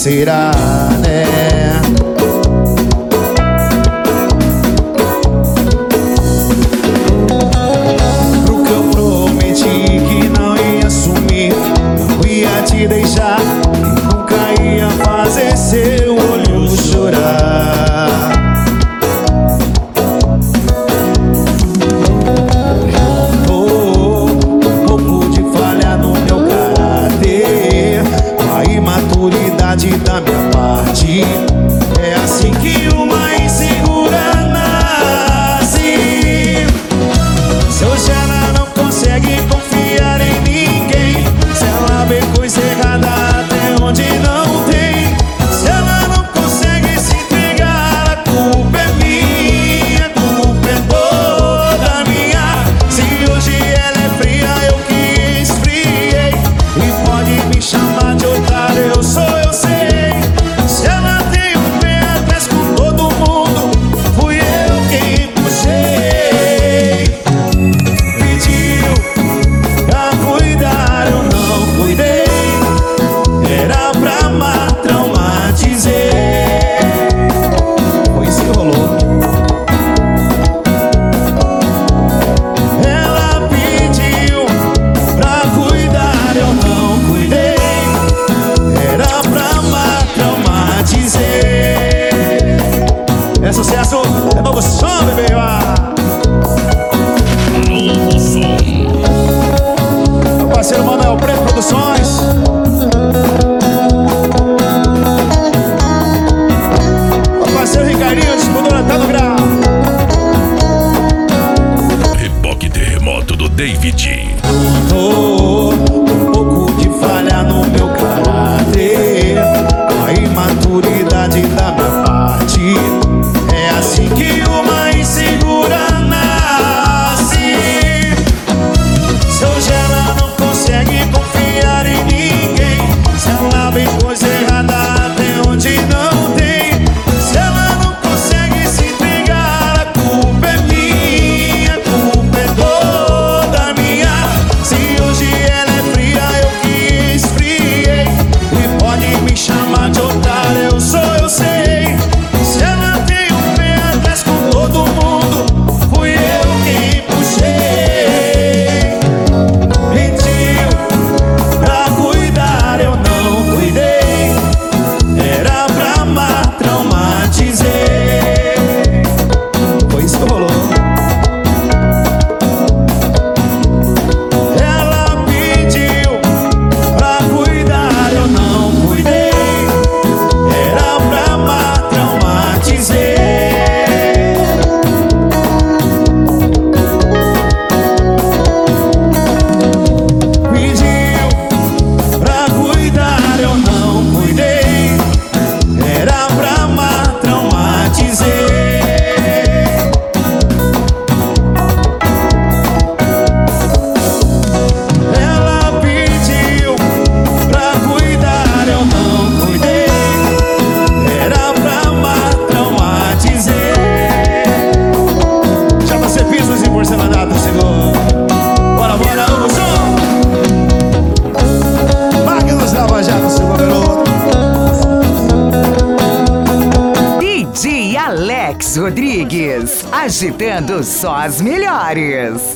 será, né? Pro que eu prometi que não ia sumir, não ia te deixar e nunca ia fazer seu olho chorar. Maturidade da minha parte. É assim que uma insegura nasce. Se hoje ela não consegue confiar em ninguém, se ela vê coisa errada até onde não tem, se ela não consegue se entregar, a culpa é minha, a culpa é toda minha. Se hoje ela é fria, eu que esfriei, e pode me chamar de otário, eu sou, eu sei. Se ela tem um pé atrás com todo mundo, fui eu quem puxei. Pediu pra cuidar, eu não cuidei. Era pra amar, traumatizei. Foi isso que rolou. Ela pediu pra cuidar, eu não cuidei. Era pra amar, traumatizei. É sucesso, é novo som, bebê. Novo som. Meu parceiro Manuel Preto Produções. Meu parceiro Ricardinho, distribuidora tá no grau. Reboque Terremoto do David. Um pouco de falha no meu caráter, a imaturidade da minha parte. É assim que uma insegura nasce. Se hoje ela não consegue confiar em ninguém, se ela vê coisa errada até onde não tem, se ela não consegue se entregar, a culpa é minha, a culpa é toda minha. Se hoje ela é fria, eu que esfriei, e pode me chamar de otário, eu sou, eu sei. Se ela tem um pé atrás com todo mundo, fui eu quem puxei. Pediu pra cuidar, eu não cuidei. Era pra amar, traumatizei. Foi isso que rolou. Ela pediu pra cuidar, eu não cuidei. Era pra amar, traumatizei. Pediu pra cuidar, eu não cuidei. Era pra amar, traumatizei. Ela pediu pra cuidar, eu não cuidei. Era pra amar, traumatizei. Chama ser pisos e porcelanato, Senhor. Bora, bora, vamos, som. Máquinas Lava Jato, Senhor, garoto. DJ Alex Rodrigues, agitando só as melhores.